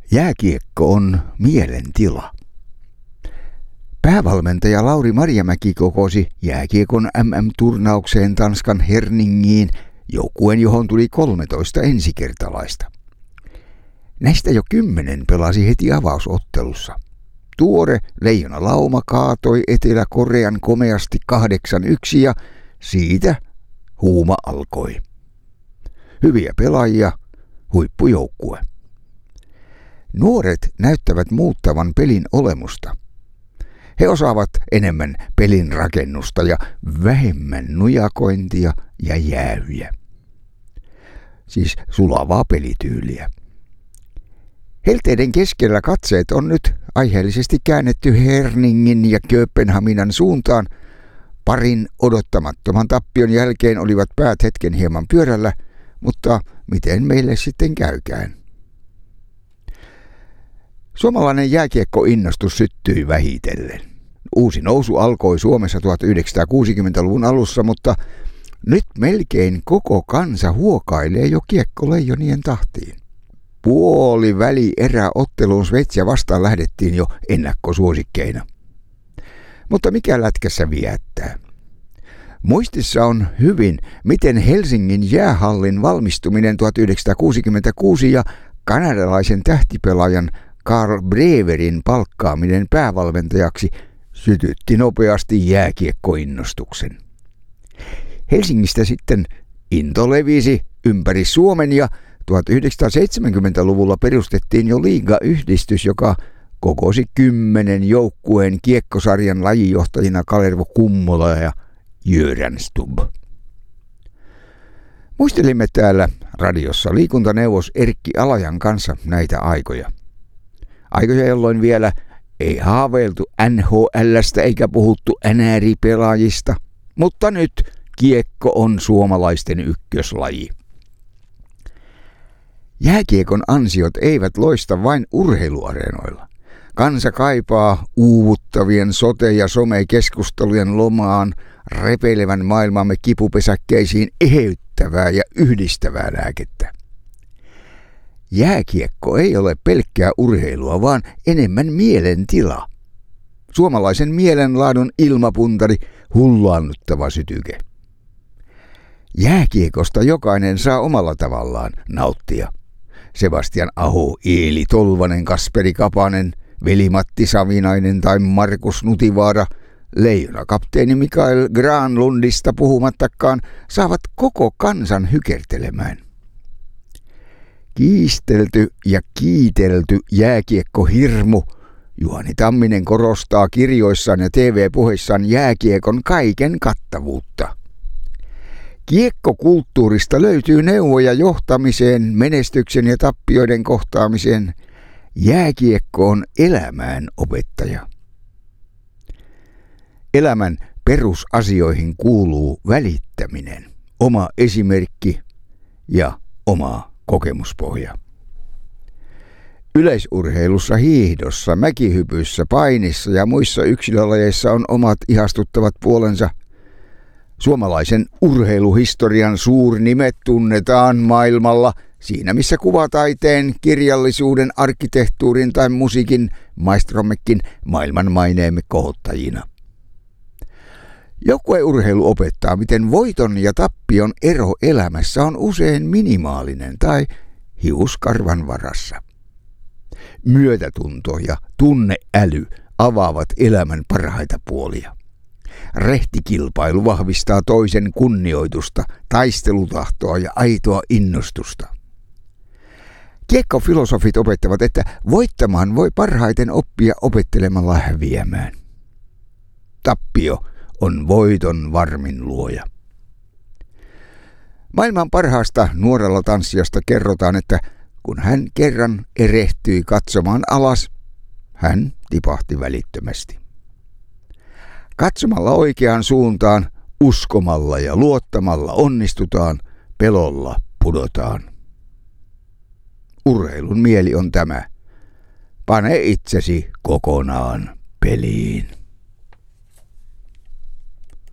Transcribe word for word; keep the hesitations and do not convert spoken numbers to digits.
Jääkiekko on mielentila. Päävalmentaja Lauri Marjamäki kokosi jääkiekon M M-turnaukseen Tanskan Herningiin joukkueen, johon tuli kolmetoista ensikertalaista. Näistä jo kymmenen pelasi heti avausottelussa. Tuore leijonalauma kaatoi Etelä-Korean komeasti kahdeksan yksi ja siitä huuma alkoi. Hyviä pelaajia, huippujoukkue. Nuoret näyttävät muuttavan pelin olemusta. He osaavat enemmän pelin rakennusta ja vähemmän nujakointia ja jäähyjä. Siis sulavaa pelityyliä. Helteiden keskellä katseet on nyt aiheellisesti käännetty Herningin ja Kööpenhaminan suuntaan. Parin odottamattoman tappion jälkeen olivat päät hetken hieman pyörällä, mutta miten meille sitten käykään? Suomalainen jääkiekko-innostus syttyi vähitellen. Uusi nousu alkoi Suomessa tuhatyhdeksänsataakuusikymmentäluvun alussa, mutta nyt melkein koko kansa huokailee jo kiekkoleijonien tahtiin. Puoli väli eräotteluun Sveitsiä vastaan lähdettiin jo ennakkosuosikkeina. Mutta mikä lätkässä viettää? Muistissa on hyvin, miten Helsingin jäähallin valmistuminen tuhatyhdeksänsataakuusikymmentäkuusi ja kanadalaisen tähtipelaajan Carl Breverin palkkaaminen päävalmentajaksi sytytti nopeasti jääkiekkoinnostuksen. Helsingistä sitten into levisi ympäri Suomen ja tuhatyhdeksänsataaseitsemänkymmentäluvulla perustettiin jo liigayhdistys, joka kokosi kymmenen joukkueen kiekkosarjan lajinjohtajina Kalervo Kummola ja Jörän Stubb. Muistelimme täällä radiossa liikuntaneuvos Erkki Alajan kanssa näitä aikoja. Aikoja, jolloin vielä ei haaveiltu N H L:stä eikä puhuttu N R I-pelaajista, mutta nyt kiekko on suomalaisten ykköslaji. Jääkiekon ansiot eivät loista vain urheiluareenoilla. Kansa kaipaa uuvuttavien sote- ja some-keskustelujen lomaan repeilevän maailmamme kipupesäkkeisiin eheyttävää ja yhdistävää lääkettä. Jääkiekko ei ole pelkkää urheilua, vaan enemmän mielentila. Suomalaisen mielenlaadun ilmapuntari, hullaannuttava sytyke. Jääkiekosta jokainen saa omalla tavallaan nauttia. Sebastian Aho, Eeli Tolvanen, Kasperi Kapanen, Veli-Matti Savinainen tai Markus Nutivaara, leijonakapteeni Mikael Granlundista puhumattakaan, saavat koko kansan hykertelemään. Kiistelty ja kiitelty jääkiekkohirmu Juhani Tamminen korostaa kirjoissaan ja T V-puheissaan jääkiekon kaiken kattavuutta. Kiekkokulttuurista löytyy neuvoja johtamiseen, menestyksen ja tappioiden kohtaamiseen. Jääkiekko on elämään opettaja. Elämän perusasioihin kuuluu välittäminen, oma esimerkki ja oma kokemuspohja. Yleisurheilussa, hiihdossa, mäkihypyssä, painissa ja muissa yksilölajeissa on omat ihastuttavat puolensa. Suomalaisen urheiluhistorian suurnimet tunnetaan maailmalla siinä, missä kuvataiteen, kirjallisuuden, arkkitehtuurin tai musiikin maistrommekin maailmanmaineemme kohottajina. Joukkueurheilu opettaa, miten voiton ja tappion ero elämässä on usein minimaalinen tai hiuskarvan varassa. Myötätunto ja tunneäly avaavat elämän parhaita puolia. Rehtikilpailu vahvistaa toisen kunnioitusta, taistelutahtoa ja aitoa innostusta. Kiekkofilosofit opettavat, että voittamaan voi parhaiten oppia opettelemalla häviämään. Tappio on voiton varmin luoja. Maailman parhaasta nuorella tanssijasta kerrotaan, että kun hän kerran erehtyi katsomaan alas, hän tipahti välittömästi. Katsomalla oikeaan suuntaan, uskomalla ja luottamalla onnistutaan, pelolla pudotaan. Urheilun mieli on tämä. Pane itsesi kokonaan peliin.